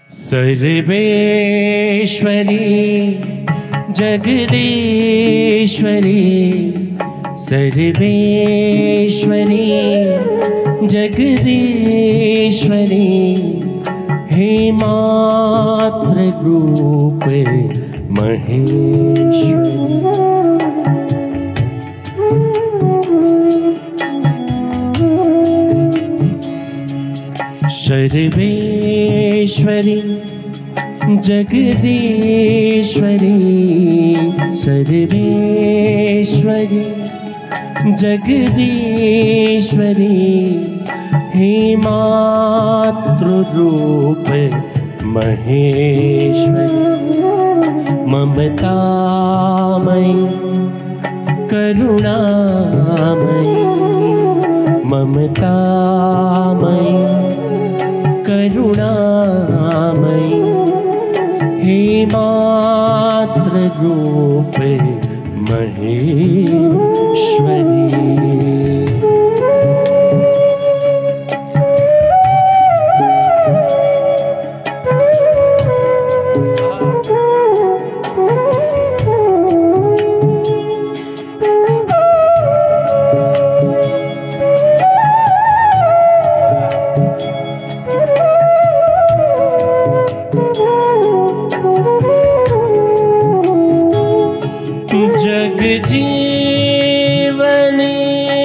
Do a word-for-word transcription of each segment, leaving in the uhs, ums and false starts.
सर्वेश्वरी जगदीश्वरी, सर्वेश्वरी जगदीश्वरी, हे मात्र रूप महेश्वरी। सर्वेश्वरी जगदीश्वरी, सर्वेश्वरी जगदीश्वरी, हे मातृ रूप महेश्वरी। ममतामयी करुणामयी, ममतामयी करुणामयी, हे मातृ रूप महेश्वरी। जग जीवनी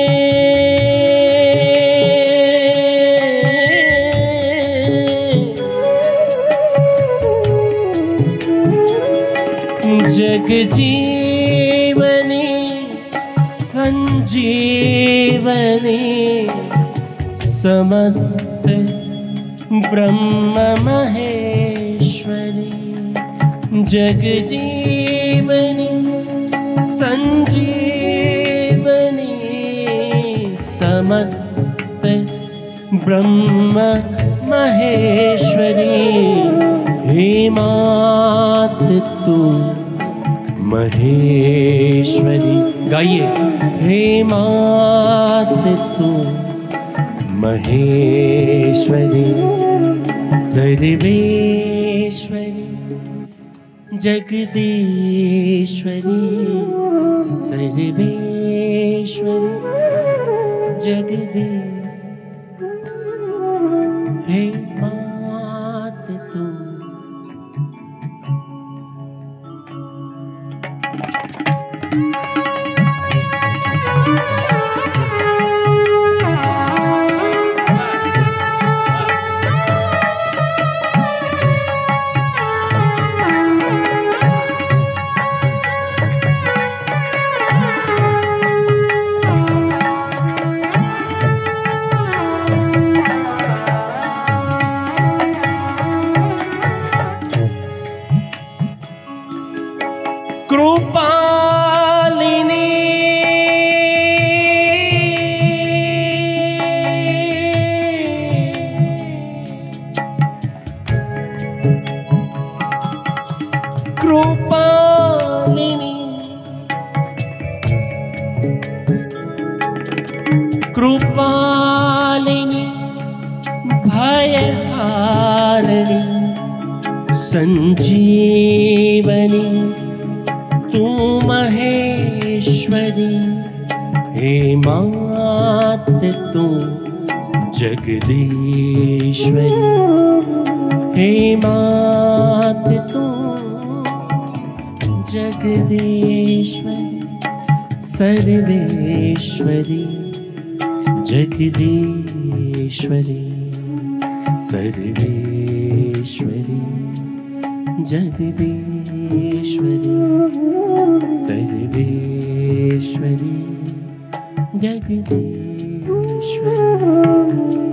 जग जीवनी संजीवनी, समस्त ब्रह्म महेश्वरी। जग जीवनी संजीवनी, समस्त ब्रह्म महेश्वरी, हे मात तू महेश्वरी। गाइए, हे मात तू महेश्वरी, सर्वेश्वरी जगदीश्वरी, सर्वेश्वरी जगदीश्वरी, हे मात तू। कृपालिनी कृपालिनी, कृपालिनी भयहारिणी, संजीवनी तू महेश्वरी, हे मात तू जगदीश्वरी, हे मात तू जगदीश्वरी, सर्वेश्वरी जगदीश्वरी, सर्वेश्वरी जगदीश्वरी, सर्वेश्वरी जगदीश्वरी।